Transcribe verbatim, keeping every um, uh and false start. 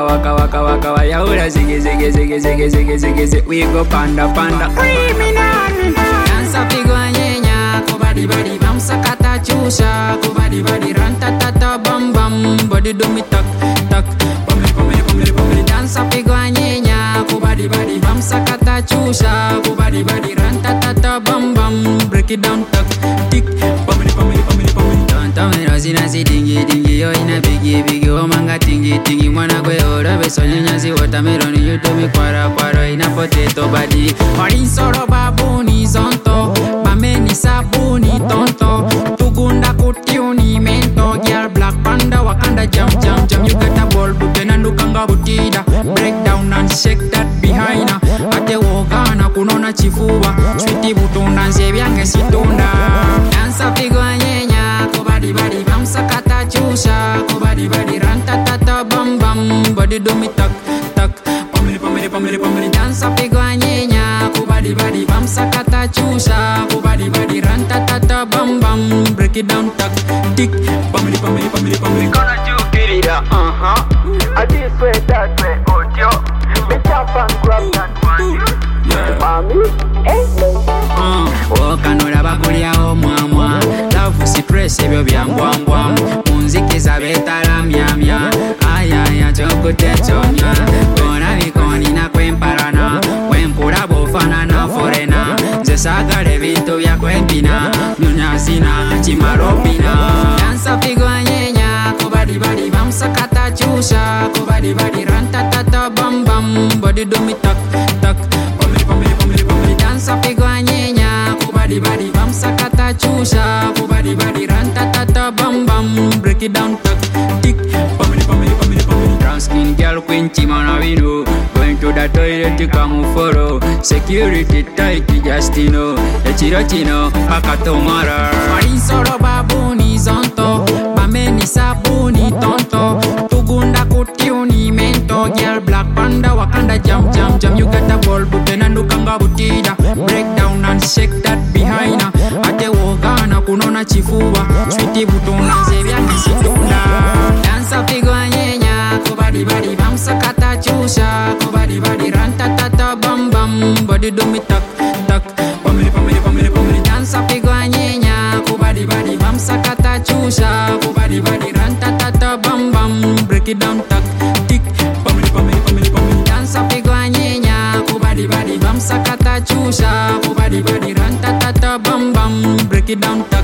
waka waka waka waka yaura ziggy ziggy ziggy ziggy ziggy ziggy ziggy. We go panda panda. Dansa pigwa nyenya, ko body body bam sakata chusha, ko body body ranta tata bam bam, body do me tak tak, pameli pameli pameli pameli. Dansa pigwa nyenya, ko body body bam sakata chusha, ko body body ranta tata bam bam, break it down tak tik, pameli pameli pameli pameli. Tanta me razina si dingi dingi yo ina bigi bigi o manga tingi tingi mwana kwe ora beso nyenya si watermelon you do me kwara kwara ina potato body. Mari soro babuni zonto, bameni sabuni tonto, tugunda kutiuni mento, girl black panda wakanda jam jam jam. You got a ball butena nukanga butida, break down and shake that behind her. Ate wogana kunona chifuwa, sweetie butunda nzebyange situna. Dansa pigwa nyenya, ko body body bam sakata chusha, ko body body ranta tata bam bam, body do me tak tak, pameli pameli pameli pameli. Dansa pigwa nyenya, ko body body bam sakata chusha, ko body body ranta tata bam bam, break it down tak tik, pameli pameli pameli pameli. Gonna do get it up, uh huh. I this way, that way, oh yo. Me jump and grab that one. Yeah. Mommy, eh? Uh, wokanura bakulya omwamwa, love stress ebyo byambwambwa, munziki zabetala myamya, ayaya chokutechonya, kona bikoni na kwemparana, kwempura bofanana forena, nze sagala ebintu byakwempina, nyunyasina chimaropina. Dansa pigwa nyenya, ko body body bam sakata chusha, ko body body ranta tata bam bam, body do me tak tak, pameli pameli pameli pameli. Dansa pigwa nyenya, ko body body bam sakata chusha, ko body body ranta tata bam bam, break it down tak tik, pameli pameli pameli pameli. Brown skin girl queen chimana vino, going to the toilet to come follow, security tight Justino, echiro chino pakatomara. Mari soro babuni zonto, bameni sabuni tonto, tugunda kutiuni mento, girl black panda wakanda jam jam jam. You got a ball butena nukanga butida, break down and shake that behind her. Ate wogana kunona chifuwa, sweetie butona nzebyange situna. Dansa pigwa nyenya, ko body body bam sakata chusha, ko body body ranta tata bam bam, body do me tak tak, pameli pameli pameli pameli. Dansa pigwa nyenya, ko body body bam sakata chusha, ko body body ranta tata bam bam, break it down tak tik, pameli pameli pameli pameli. Dansa pigwa nyenya, ko body body bam sakata chusha, ko body body ranta tata bam bam, break it down tak